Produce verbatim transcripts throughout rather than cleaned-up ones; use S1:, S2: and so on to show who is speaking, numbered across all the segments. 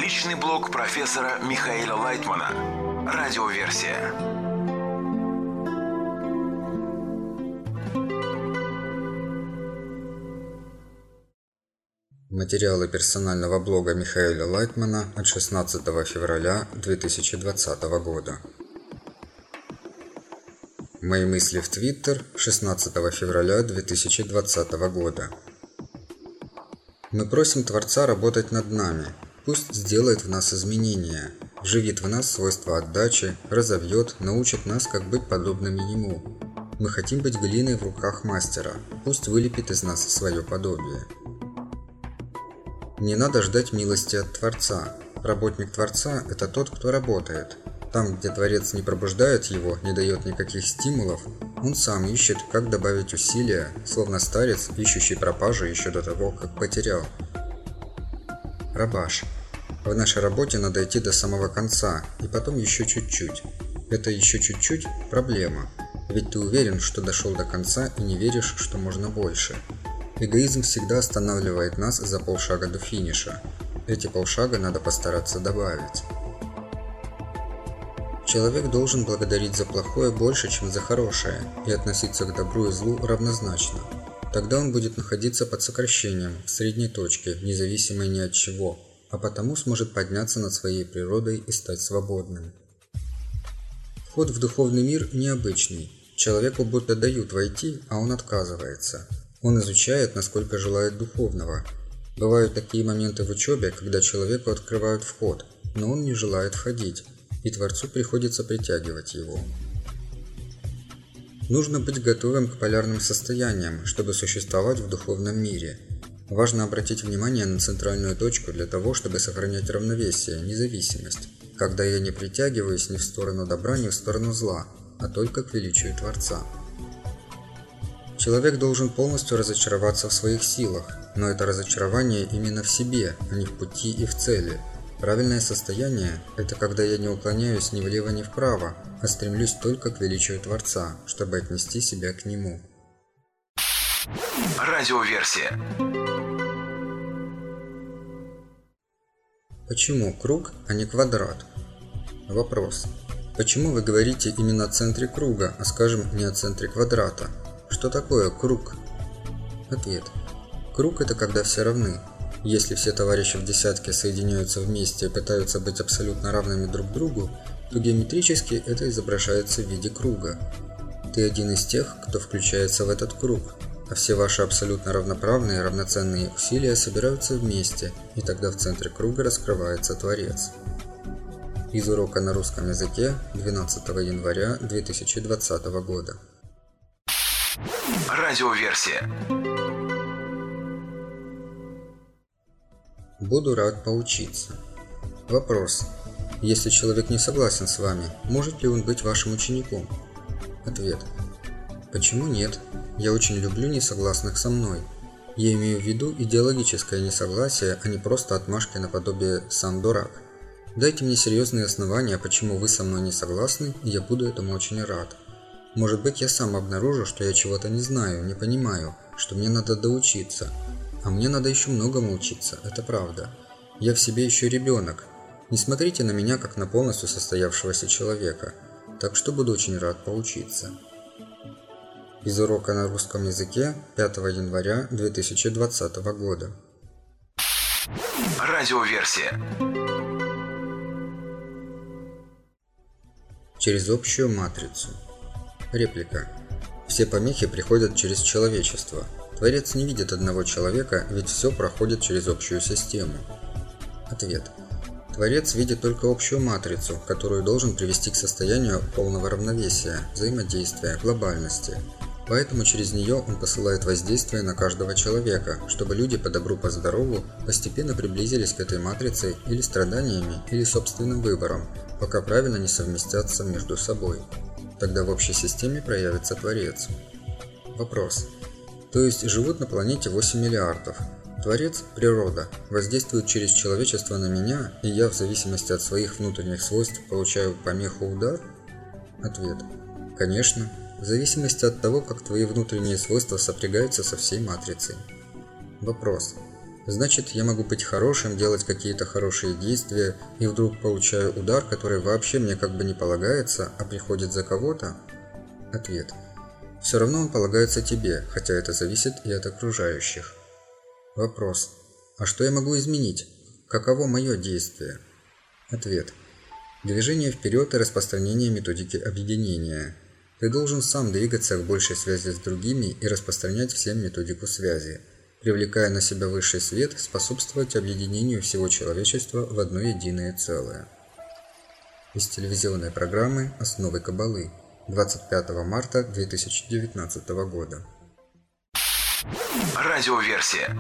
S1: Личный блог профессора Михаила Лайтмана. Радиоверсия.
S2: Материалы персонального блога Михаила Лайтмана от шестнадцатого февраля две тысячи двадцатого года. Мои мысли в Твиттер шестнадцатого февраля две тысячи двадцатого года. Мы просим Творца работать над нами. Пусть сделает в нас изменения, вживит в нас свойства отдачи, разовьет, научит нас, как быть подобными Ему. Мы хотим быть глиной в руках мастера. Пусть вылепит из нас свое подобие. Не надо ждать милости от Творца. Работник Творца – это тот, кто работает. Там, где Творец не пробуждает его, не дает никаких стимулов, он сам ищет, как добавить усилия, словно старец, ищущий пропажу еще до того, как потерял. Рабаш. В нашей работе надо идти до самого конца, и потом еще чуть-чуть. Это еще чуть-чуть – проблема. Ведь ты уверен, что дошел до конца и не веришь, что можно больше. Эгоизм всегда останавливает нас за полшага до финиша. Эти полшага надо постараться добавить. Человек должен благодарить за плохое больше, чем за хорошее, и относиться к добру и злу равнозначно. Тогда он будет находиться под сокращением, в средней точке, независимой ни от чего, а потому сможет подняться над своей природой и стать свободным. Вход в духовный мир необычный. Человеку будто дают войти, а он отказывается. Он изучает, насколько желает духовного. Бывают такие моменты в учебе, когда человеку открывают вход, но он не желает входить, и Творцу приходится притягивать его. Нужно быть готовым к полярным состояниям, чтобы существовать в духовном мире. Важно обратить внимание на центральную точку для того, чтобы сохранять равновесие, независимость, когда я не притягиваюсь ни в сторону добра, ни в сторону зла, а только к величию Творца. Человек должен полностью разочароваться в своих силах, но это разочарование именно в себе, а не в пути и в цели. Правильное состояние – это когда я не уклоняюсь ни влево, ни вправо, а стремлюсь только к величию Творца, чтобы отнести себя к Нему.
S1: Радиоверсия.
S2: Почему круг, а не квадрат? Вопрос. Почему вы говорите именно о центре круга, а скажем, не о центре квадрата? Что такое круг? Ответ. Круг – это когда все равны. Если все товарищи в десятке соединяются вместе и пытаются быть абсолютно равными друг другу, то геометрически это изображается в виде круга. Ты один из тех, кто включается в этот круг, а все ваши абсолютно равноправные и равноценные усилия собираются вместе, и тогда в центре круга раскрывается Творец. Из урока на русском языке двенадцатого января две тысячи двадцатого года.
S1: Радиоверсия.
S2: Буду рад поучиться. Вопрос. Если человек не согласен с вами, может ли он быть вашим учеником? Ответ. Почему нет? Я очень люблю несогласных со мной. Я имею в виду идеологическое несогласие, а не просто отмашки наподобие «сам дурак». Дайте мне серьезные основания, почему вы со мной не согласны, и я буду этому очень рад. Может быть, я сам обнаружу, что я чего-то не знаю, не понимаю, что мне надо доучиться. А мне надо еще многому учиться, это правда. Я в себе еще ребенок. Не смотрите на меня, как на полностью состоявшегося человека. Так что буду очень рад поучиться. Из урока на русском языке пятого января две тысячи двадцатого года.
S1: Радиоверсия.
S2: Через общую матрицу. Реплика. Все помехи приходят через человечество. Творец не видит одного человека, ведь все проходит через общую систему. Ответ. Творец видит только общую матрицу, которую должен привести к состоянию полного равновесия, взаимодействия, глобальности. Поэтому через нее он посылает воздействие на каждого человека, чтобы люди по добру, по здорову постепенно приблизились к этой матрице или страданиями, или собственным выбором, пока правильно не совместятся между собой. Тогда в общей системе проявится Творец. Вопрос. То есть живут на планете восемь миллиардов. Творец, природа, воздействует через человечество на меня, и я в зависимости от своих внутренних свойств получаю помеху-удар? Ответ. Конечно, в зависимости от того, как твои внутренние свойства сопрягаются со всей матрицей. Вопрос. Значит, я могу быть хорошим, делать какие-то хорошие действия, и вдруг получаю удар, который вообще мне как бы не полагается, а приходит за кого-то? Ответ. Все равно он полагается тебе, хотя это зависит и от окружающих. Вопрос. А что я могу изменить? Каково мое действие? Ответ. Движение вперед и распространение методики объединения. Ты должен сам двигаться к большей связи с другими и распространять всем методику связи, привлекая на себя высший свет, способствовать объединению всего человечества в одно единое целое. Из телевизионной программы «Основы Каббалы» двадцать пятого марта две тысячи девятнадцатого года.
S1: Радиоверсия.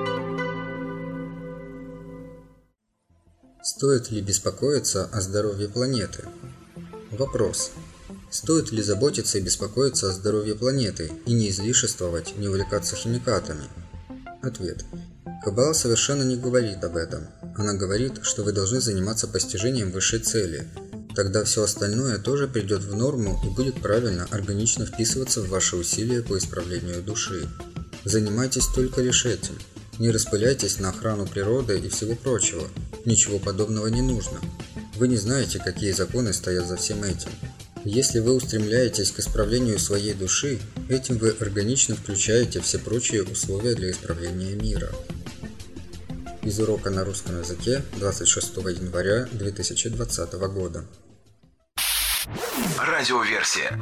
S2: Стоит ли беспокоиться о здоровье планеты? Вопрос. Стоит ли заботиться и беспокоиться о здоровье планеты и не излишествовать, не увлекаться химикатами? Ответ. Каббала совершенно не говорит об этом. Она говорит, что вы должны заниматься постижением высшей цели. Тогда все остальное тоже придет в норму и будет правильно, органично вписываться в ваши усилия по исправлению души. Занимайтесь только лишь этим. Не распыляйтесь на охрану природы и всего прочего. Ничего подобного не нужно. Вы не знаете, какие законы стоят за всем этим. Если вы устремляетесь к исправлению своей души, этим вы органично включаете все прочие условия для исправления мира. Из урока на русском языке двадцать шестого января две тысячи двадцатого года.
S1: Радиоверсия.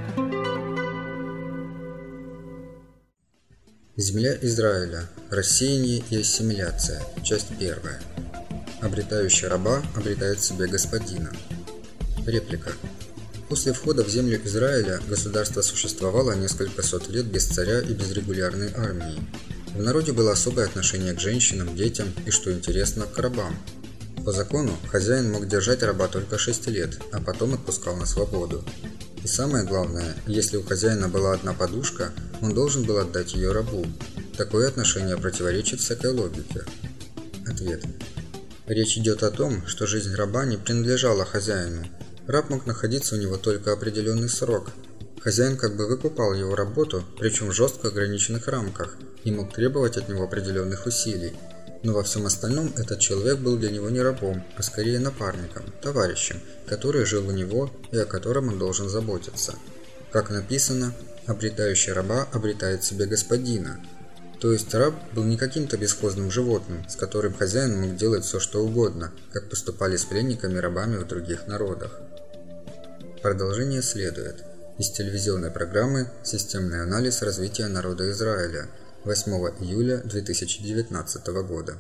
S2: Земля Израиля. Рассеяние и ассимиляция. Часть первая. Обретающий раба обретает себе господина. Реплика. После входа в землю Израиля государство существовало несколько сот лет без царя и без регулярной армии. В народе было особое отношение к женщинам, детям и, что интересно, к рабам. По закону, хозяин мог держать раба только шесть лет, а потом отпускал на свободу. И самое главное, если у хозяина была одна подушка, он должен был отдать ее рабу. Такое отношение противоречит всякой логике. Ответ. Речь идет о том, что жизнь раба не принадлежала хозяину. Раб мог находиться у него только определенный срок. Хозяин как бы выкупал его работу, причем в жестко ограниченных рамках, и мог требовать от него определенных усилий. Но во всем остальном этот человек был для него не рабом, а скорее напарником, товарищем, который жил у него и о котором он должен заботиться. Как написано, обретающий раба обретает себе господина. То есть раб был не каким-то бесхозным животным, с которым хозяин мог делать все что угодно, как поступали с пленниками-рабами в других народах. Продолжение следует. Из телевизионной программы «Системный анализ развития народа Израиля» восьмого июля две тысячи девятнадцатого года.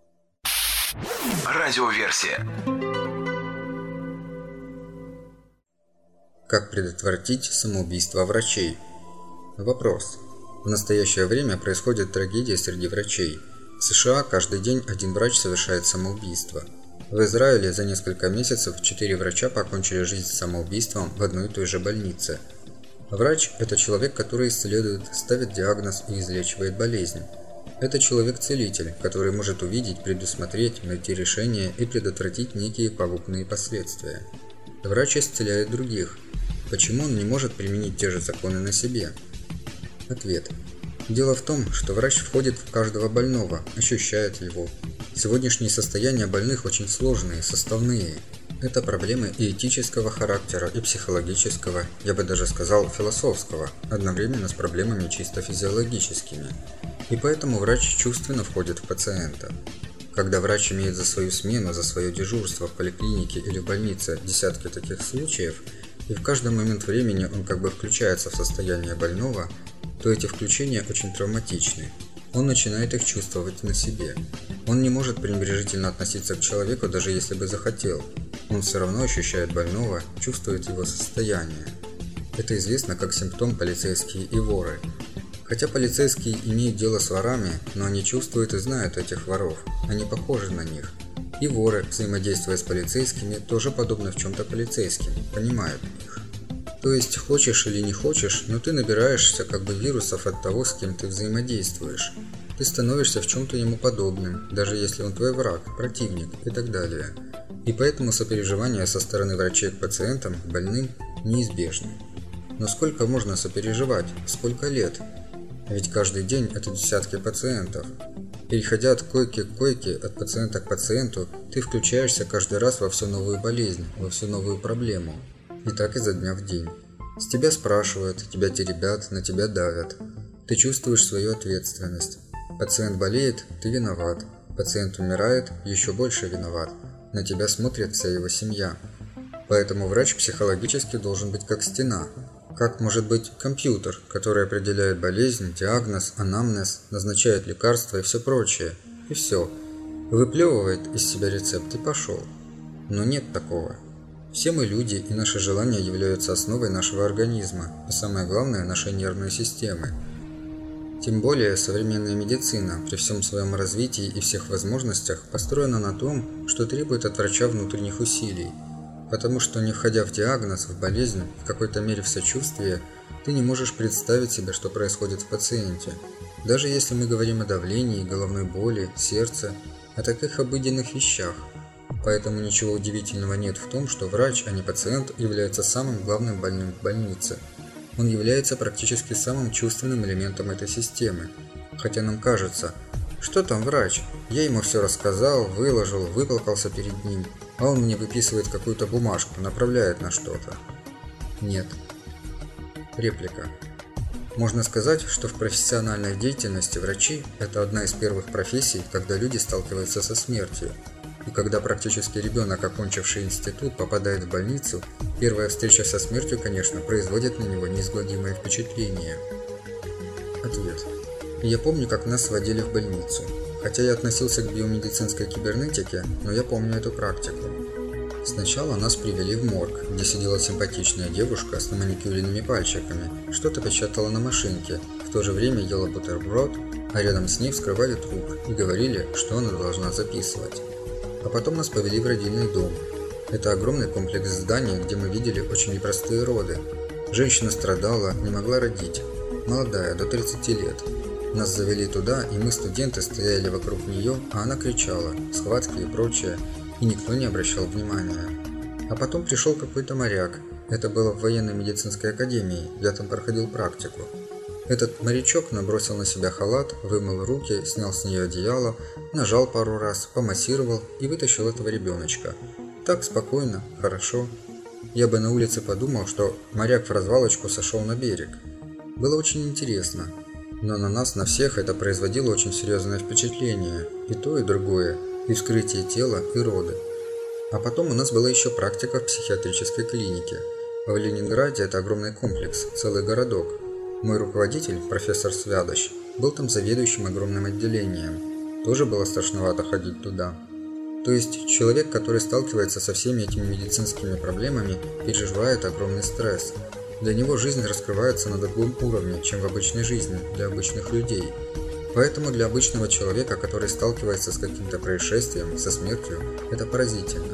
S1: Радиоверсия.
S2: Как предотвратить самоубийство врачей? Вопрос. В настоящее время происходит трагедия среди врачей. В США каждый день один врач совершает самоубийство. В Израиле за несколько месяцев четыре врача покончили жизнь самоубийством в одной и той же больнице. Врач – это человек, который исследует, ставит диагноз и излечивает болезнь. Это человек-целитель, который может увидеть, предусмотреть, найти решение и предотвратить некие пагубные последствия. Врач исцеляет других. Почему он не может применить те же законы на себе? Ответ. Дело в том, что врач входит в каждого больного, ощущает его. Сегодняшние состояния больных очень сложные, составные. Это проблемы и этического характера, и психологического, я бы даже сказал, философского, одновременно с проблемами чисто физиологическими. И поэтому врач чувственно входит в пациента. Когда врач имеет за свою смену, за свое дежурство в поликлинике или в больнице десятки таких случаев, и в каждый момент времени он как бы включается в состояние больного, то эти включения очень травматичны. Он начинает их чувствовать на себе. Он не может пренебрежительно относиться к человеку, даже если бы захотел. Он все равно ощущает больного, чувствует его состояние. Это известно как симптом полицейские и воры. Хотя полицейские имеют дело с ворами, но они чувствуют и знают этих воров. Они похожи на них. И воры, взаимодействуя с полицейскими, тоже подобны в чем-то полицейским, понимают их. То есть, хочешь или не хочешь, но ты набираешься как бы вирусов от того, с кем ты взаимодействуешь. Ты становишься в чем-то ему подобным, даже если он твой враг, противник и так далее. И поэтому сопереживание со стороны врачей к пациентам, к больным, неизбежно. Но сколько можно сопереживать? Сколько лет? Ведь каждый день это десятки пациентов. Переходя от койки к койке, от пациента к пациенту, ты включаешься каждый раз во всю новую болезнь, во всю новую проблему. И так изо дня в день. С тебя спрашивают, тебя теребят, на тебя давят. Ты чувствуешь свою ответственность. Пациент болеет, ты виноват. Пациент умирает, еще больше виноват. На тебя смотрит вся его семья. Поэтому врач психологически должен быть как стена. Как может быть компьютер, который определяет болезнь, диагноз, анамнез, назначает лекарства и все прочее. И все. Выплевывает из себя рецепт и пошел. Но нет такого. Все мы люди, и наши желания являются основой нашего организма, и самое главное – нашей нервной системы. Тем более современная медицина при всем своем развитии и всех возможностях построена на том, что требует от врача внутренних усилий. Потому что, не входя в диагноз, в болезнь, в какой-то мере в сочувствие, ты не можешь представить себе, что происходит в пациенте. Даже если мы говорим о давлении, головной боли, сердце, о таких обыденных вещах. Поэтому ничего удивительного нет в том, что врач, а не пациент, является самым главным больным в больнице. Он является практически самым чувственным элементом этой системы. Хотя нам кажется, что там врач? Я ему все рассказал, выложил, выплакался перед ним, а он мне выписывает какую-то бумажку, направляет на что-то. Нет. Реплика. Можно сказать, что в профессиональной деятельности врачи – это одна из первых профессий, когда люди сталкиваются со смертью. И когда практически ребенок, окончивший институт, попадает в больницу, первая встреча со смертью, конечно, производит на него неизгладимое впечатление. Ответ. Я помню, как нас водили в больницу. Хотя я относился к биомедицинской кибернетике, но я помню эту практику. Сначала нас привели в морг, где сидела симпатичная девушка с наманикюренными пальчиками, что-то печатала на машинке, в то же время ела бутерброд, а рядом с ней вскрывали труп и говорили, что она должна записывать. А потом нас повели в родильный дом. Это огромный комплекс зданий, где мы видели очень непростые роды. Женщина страдала, не могла родить. Молодая, до тридцати лет. Нас завели туда, и мы, студенты, стояли вокруг нее, а она кричала, схватки и прочее, и никто не обращал внимания. А потом пришел какой-то моряк. Это было в военной медицинской академии, я там проходил практику. Этот морячок набросил на себя халат, вымыл руки, снял с нее одеяло, нажал пару раз, помассировал и вытащил этого ребеночка. Так спокойно, хорошо. Я бы на улице подумал, что моряк в развалочку сошел на берег. Было очень интересно. Но на нас, на всех, это производило очень серьезное впечатление. И то, и другое. И вскрытие тела, и роды. А потом у нас была еще практика в психиатрической клинике. В Ленинграде это огромный комплекс, целый городок. Мой руководитель, профессор Свядощ, был там заведующим огромным отделением. Тоже было страшновато ходить туда. То есть человек, который сталкивается со всеми этими медицинскими проблемами, переживает огромный стресс. Для него жизнь раскрывается на другом уровне, чем в обычной жизни, для обычных людей. Поэтому для обычного человека, который сталкивается с каким-то происшествием, со смертью, это поразительно.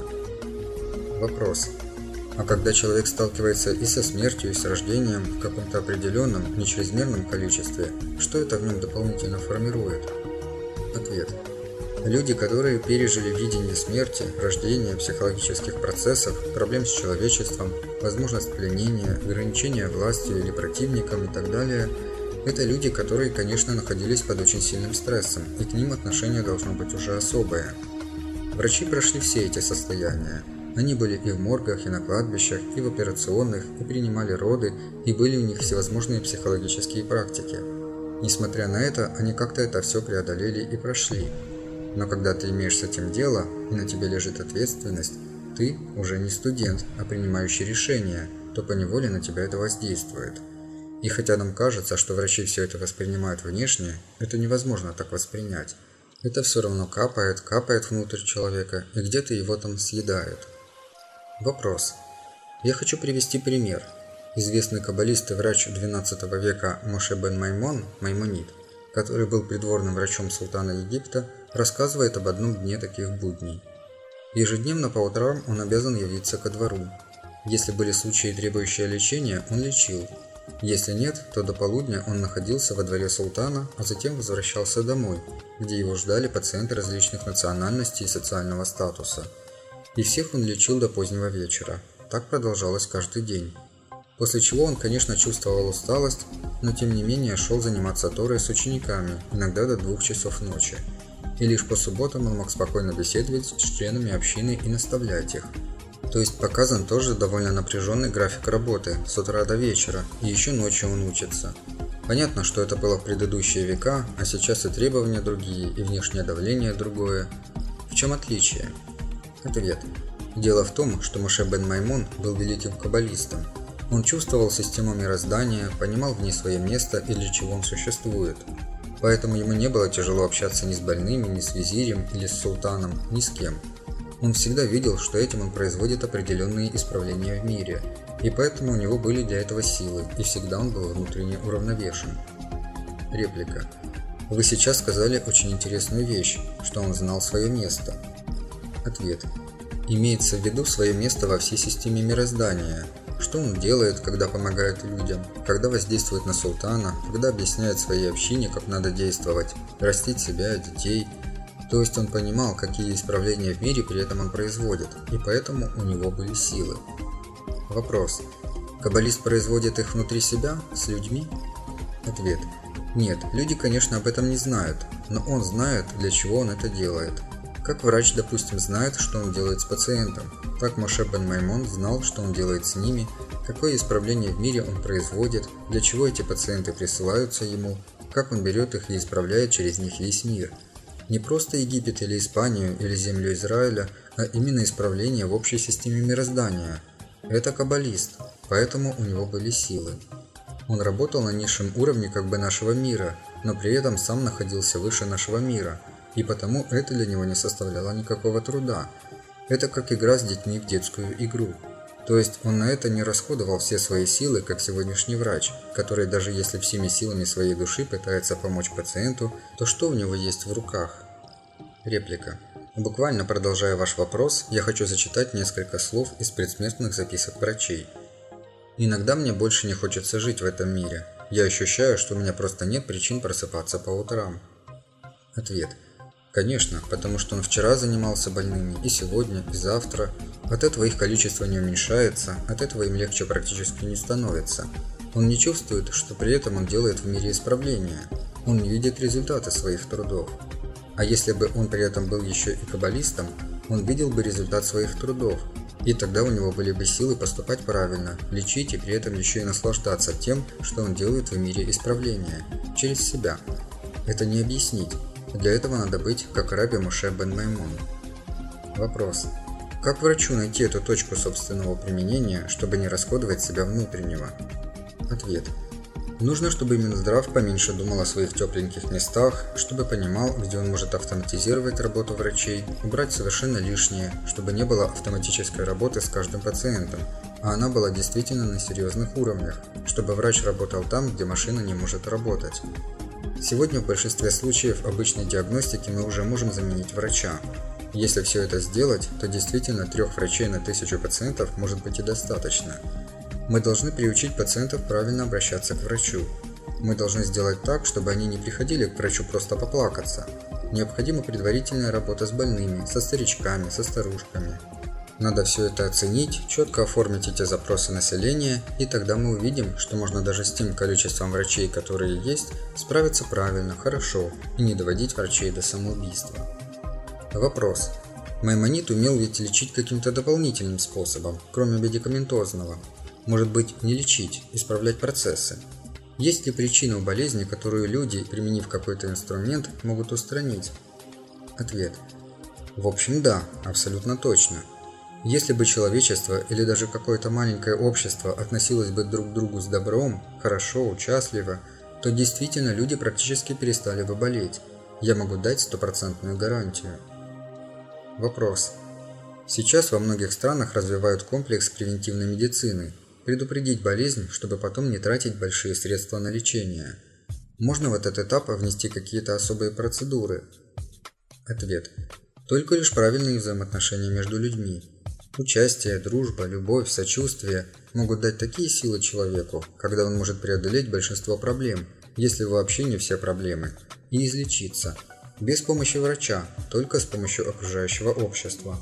S2: Вопрос. А когда человек сталкивается и со смертью, и с рождением в каком-то определенном, не чрезмерном количестве, что это в нем дополнительно формирует? Ответ. Люди, которые пережили видение смерти, рождения, психологических процессов, проблем с человечеством, возможность пленения, ограничения властью или противником и так далее, это люди, которые, конечно, находились под очень сильным стрессом, и к ним отношение должно быть уже особое. Врачи прошли все эти состояния. Они были и в моргах, и на кладбищах, и в операционных, и принимали роды, и были у них всевозможные психологические практики. Несмотря на это, они как-то это все преодолели и прошли. Но когда ты имеешь с этим дело, и на тебе лежит ответственность, ты уже не студент, а принимающий решения, то поневоле на тебя это воздействует. И хотя нам кажется, что врачи все это воспринимают внешне, это невозможно так воспринять. Это все равно капает, капает внутрь человека, и где-то его там съедают. Вопрос. Я хочу привести пример. Известный каббалист и врач двенадцатого века Моше бен Маймон, Маймонид, который был придворным врачом султана Египта, рассказывает об одном дне таких будней. Ежедневно по утрам он обязан явиться ко двору. Если были случаи, требующие лечения, он лечил. Если нет, то до полудня он находился во дворе султана, а затем возвращался домой, где его ждали пациенты различных национальностей и социального статуса. И всех он лечил до позднего вечера. Так продолжалось каждый день. После чего он, конечно, чувствовал усталость, но тем не менее шел заниматься Торой с учениками, иногда до двух часов ночи. и лишь по субботам он мог спокойно беседовать с членами общины и наставлять их. То есть показан тоже довольно напряженный график работы с утра до вечера, и еще ночью он учится. Понятно, что это было в предыдущие века, а сейчас и требования другие, и внешнее давление другое. В чем отличие? Ответ. Дело в том, что Моше бен Маймон был великим каббалистом. Он чувствовал систему мироздания, понимал в ней свое место и для чего он существует. Поэтому ему не было тяжело общаться ни с больными, ни с визирем или с султаном, ни с кем. Он всегда видел, что этим он производит определенные исправления в мире, и поэтому у него были для этого силы, и всегда он был внутренне уравновешен. Реплика. Вы сейчас сказали очень интересную вещь, что он знал свое место. Ответ. Имеется в виду свое место во всей системе мироздания. Что он делает, когда помогает людям, когда воздействует на султана, когда объясняет своей общине, как надо действовать, растить себя, детей. То есть он понимал, какие исправления в мире при этом он производит, и поэтому у него были силы. Вопрос. Каббалист производит их внутри себя, с людьми? Ответ. Нет, люди, конечно, об этом не знают, но он знает, для чего он это делает. Как врач, допустим, знает, что он делает с пациентом, так Моше бен Маймон знал, что он делает с ними, какое исправление в мире он производит, для чего эти пациенты присылаются ему, как он берет их и исправляет через них весь мир. Не просто Египет или Испанию или землю Израиля, а именно исправление в общей системе мироздания. Это каббалист, поэтому у него были силы. Он работал на низшем уровне как бы нашего мира, но при этом сам находился выше нашего мира, и потому это для него не составляло никакого труда. Это как игра с детьми в детскую игру. То есть он на это не расходовал все свои силы, как сегодняшний врач, который даже если всеми силами своей души пытается помочь пациенту, то что у него есть в руках? Реплика. Буквально продолжая ваш вопрос, я хочу зачитать несколько слов из предсмертных записок врачей. Иногда мне больше не хочется жить в этом мире. Я ощущаю, что у меня просто нет причин просыпаться по утрам. Ответ. Конечно, потому что он вчера занимался больными, и сегодня, и завтра. От этого их количество не уменьшается, от этого им легче практически не становится. Он не чувствует, что при этом он делает в мире исправления. Он не видит результаты своих трудов. А если бы он при этом был еще и каббалистом, он видел бы результат своих трудов. И тогда у него были бы силы поступать правильно, лечить и при этом еще и наслаждаться тем, что он делает в мире исправления, через себя. Это не объяснить. Для этого надо быть как раби Моше бен Маймон. Вопрос. Как врачу найти эту точку собственного применения, чтобы не расходовать себя внутреннего? Ответ. Нужно, чтобы Минздрав поменьше думал о своих тепленьких местах, чтобы понимал, где он может автоматизировать работу врачей, убрать совершенно лишнее, чтобы не было автоматической работы с каждым пациентом, а она была действительно на серьезных уровнях, чтобы врач работал там, где машина не может работать. Сегодня в большинстве случаев обычной диагностики мы уже можем заменить врача. Если все это сделать, то действительно трех врачей на тысячу пациентов может быть и достаточно. Мы должны приучить пациентов правильно обращаться к врачу. Мы должны сделать так, чтобы они не приходили к врачу просто поплакаться. Необходима предварительная работа с больными, со старичками, со старушками. Надо все это оценить, четко оформить эти запросы населения, и тогда мы увидим, что можно даже с тем количеством врачей, которые есть, справиться правильно, хорошо, и не доводить врачей до самоубийства. Вопрос. Маймонид умел ведь лечить каким-то дополнительным способом, кроме медикаментозного. Может быть, не лечить, исправлять процессы. Есть ли причина у болезни, которую люди, применив какой-то инструмент, могут устранить? Ответ. В общем, да, абсолютно точно. Если бы человечество или даже какое-то маленькое общество относилось бы друг к другу с добром, хорошо, участливо, то действительно люди практически перестали бы болеть. Я могу дать стопроцентную гарантию. Вопрос. Сейчас во многих странах развивают комплекс превентивной медицины. Предупредить болезнь, чтобы потом не тратить большие средства на лечение. Можно в этот этап внести какие-то особые процедуры? Ответ. Только лишь правильные взаимоотношения между людьми. Участие, дружба, любовь, сочувствие могут дать такие силы человеку, когда он может преодолеть большинство проблем, если вообще не все проблемы, и излечиться. Без помощи врача, только с помощью окружающего общества.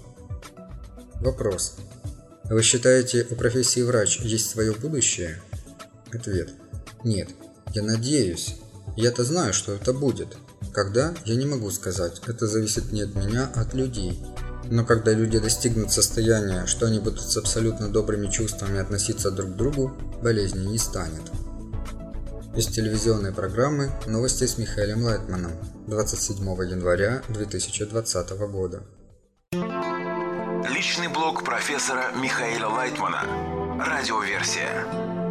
S2: Вопрос. Вы считаете, у профессии врач есть свое будущее? Ответ. Нет. Я надеюсь. Я-то знаю, что это будет. Когда? Я не могу сказать. Это зависит не от меня, а от людей. Но когда люди достигнут состояния, что они будут с абсолютно добрыми чувствами относиться друг к другу, болезни не станет. Из телевизионной программы «Новости с Михаилом Лайтманом» двадцать седьмого января две тысячи двадцатого года.
S1: Личный блог профессора Михаила Лайтмана. Радиоверсия.